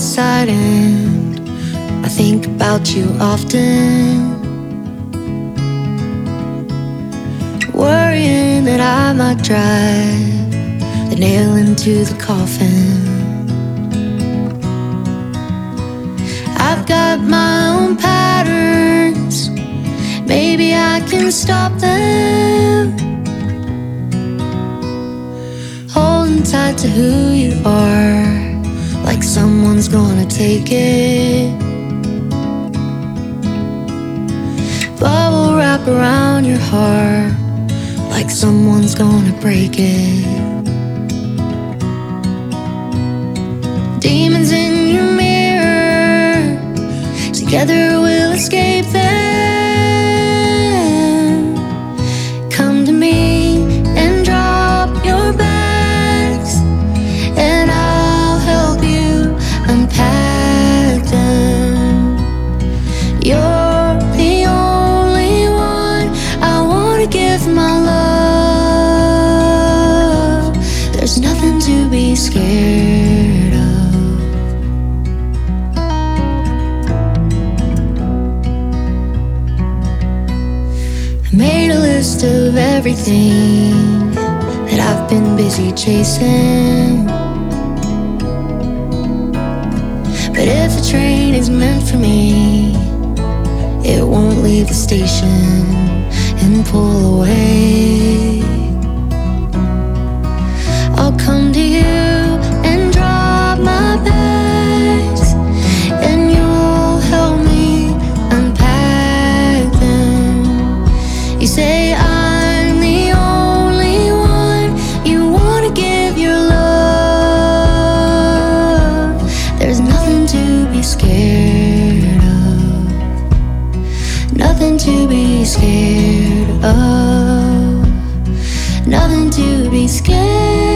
side and I think about you often, worrying that I might drive the nail into the coffin. I've got my own patterns, maybe I can stop them. Holding tight to who you are, like someone's gonna take it. Bubble wrap around your heart, like someone's gonna break it. Demons in your mirror, together we'll escape them. Come to me and drop your bags, and I'll help you unpack them. You're the only one I wanna give my love. There's nothing to be scared of. I made a list of everything that I've been busy chasing, but if a train is meant for me, it won't leave the station and pull away. I'll come to you and drop my bags, and you'll help me unpack them. You say I'm the only one you wanna give your love. There's nothing to be scared of, nothing to be scared of, nothing to be scared of.